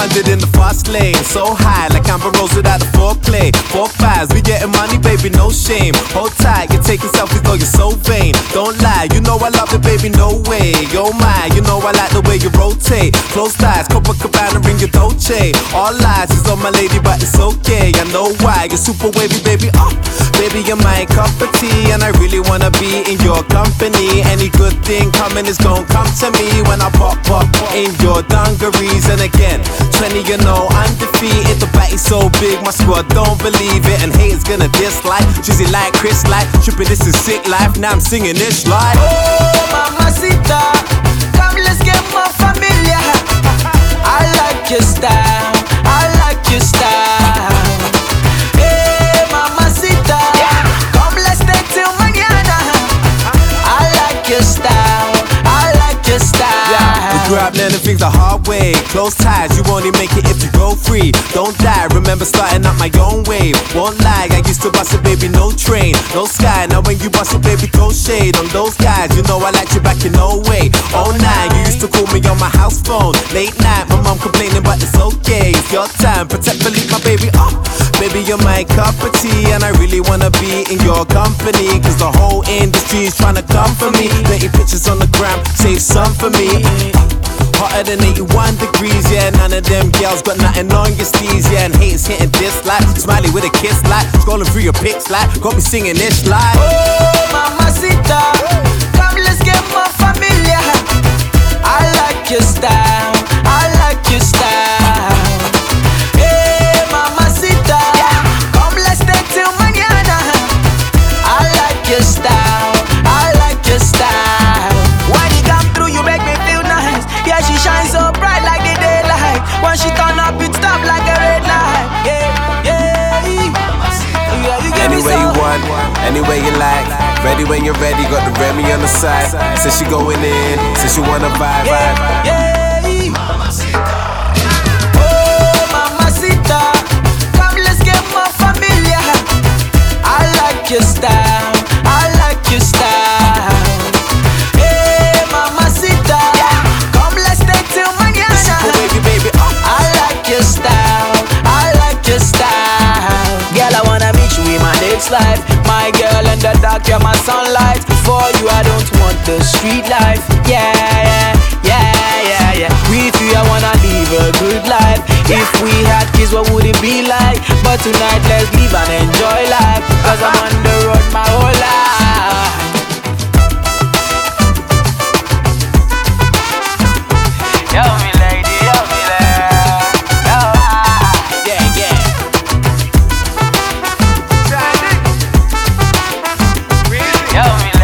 100 in the fast lane. So high, like Amber Rose without the foreplay. 4-5s, we getting money, baby, no shame. Hold tight, you're taking selfies, though you're so vain. Don't lie, you know I love it, baby, no way. Oh my, you know I like the way you rotate. Close ties, Copacabana, ring your Dolce. All lies is on my lady, but it's okay. I know why, you're super wavy, baby. Oh, baby, you're my cup of tea, and I really wanna be in your company. Any good thing coming is gon' come to me when I pop in your dungarees. And again, 20, you know, undefeated. The body's so big, my squad don't believe it. And haters gonna dislike, Drizzy like Chris like. Trippin', this is sick life, now I'm singing this like, oh, mamacita, come let's get more familiar. I like your style, I like your style. Hey, mamacita, come let's stay till mañana. I like your style, I like your style. we grew up learning things the hard way. Close ties, you only make it if you go free. Don't die, remember starting up my own wave. Won't lie, I used to bust it, baby, no train, no sky. Now when you bust it, baby, throw shade on those guys. You know I like you back in no way. Oh nine, you used to call me on my house phone. Late night, my mom complaining, but it's okay. It's your time, protect, believe my baby. Oh, baby, you're my cup of tea, and I really wanna be in your company. Cause the whole industry is trying to come for me. 30 pictures on the gram, save some for me. Hotter than 81 degrees, yeah. None of them girls got nothing on your steez, yeah. And haters hitting dislikes, smiley with a kiss like, scrolling through your pics like, got me singing this like, oh, mamacita, come let's get more familiar. I like your style, I like your style. Hey, mamacita, come let's stay till mañana. I like your style, I like your style. When you come through, you make me feel nice. Yeah, she shines so bright like the daylight. When she turn up, it stop like a red light. Yeah, yeah, yeah, you get me anyway so. you want, anyway you like. Ready when you're ready, got the Remy on the side. Says she going in, says she wanna vibe. Yeah. Oh, mamacita, come let's get more familiar. I like your style, I like your style. Hey, mamacita, come let's stay till mañana. Baby, oh. I like your style, I like your style. Girl, I wanna meet you in my next life. My girl in the dark, you're my sunlight. For you, I don't want the street life. Yeah. With you, I wanna live a good life. If we had kids, what would it be like? But tonight, let's live and enjoy life. Cause I'm on the road my whole life. Yo, me lady, yo, me lady. Yeah. Yo, me